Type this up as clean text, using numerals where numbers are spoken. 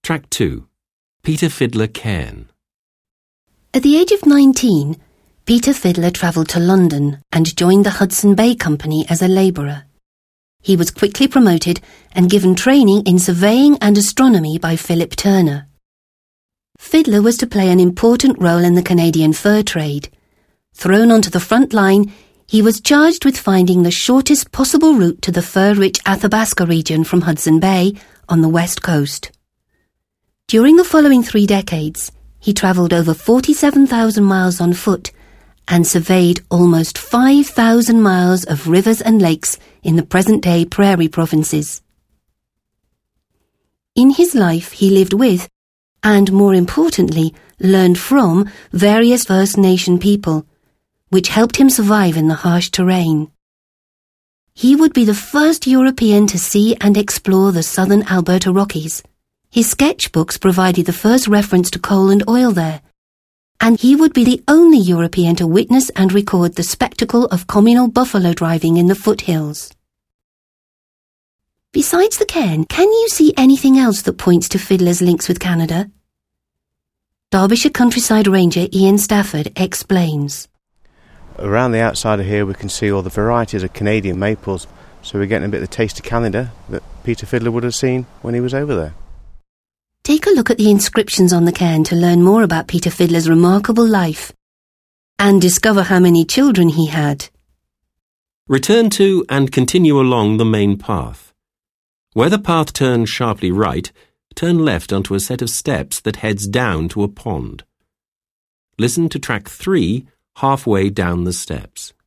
Track 2. Peter Fiddler Cairn. At the age of 19, Peter Fiddler travelled to London and joined the Hudson Bay Company as a labourer. He was quickly promoted and given training in surveying and astronomy by Philip Turner. Fiddler was to play an important role in the Canadian fur trade. Thrown onto the front line, he was charged with finding the shortest possible route to the fur-rich Athabasca region from Hudson Bay on the west coast. During the following 3 decades, he travelled over 47,000 miles on foot and surveyed almost 5,000 miles of rivers and lakes in the present-day prairie provinces. In his life, he lived with, and more importantly, learned from various First Nation people, which helped him survive in the harsh terrain. He would be the first European to see and explore the southern Alberta Rockies. His sketchbooks provided the first reference to coal and oil there, and he would be the only European to witness and record the spectacle of communal buffalo driving in the foothills. Besides the cairn, can you see anything else that points to Fiddler's links with Canada? Derbyshire Countryside Ranger Ian Stafford explains. Around the outside of here we can see all the varieties of Canadian maples, so we're getting a bit of the taste of Canada that Peter Fiddler would have seen when he was over there. Take a look at the inscriptions on the cairn to learn more about Peter Fiddler's remarkable life and discover how many children he had. Return to and continue along the main path. Where the path turns sharply right, turn left onto a set of steps that heads down to a pond. Listen to track 3 halfway down the steps.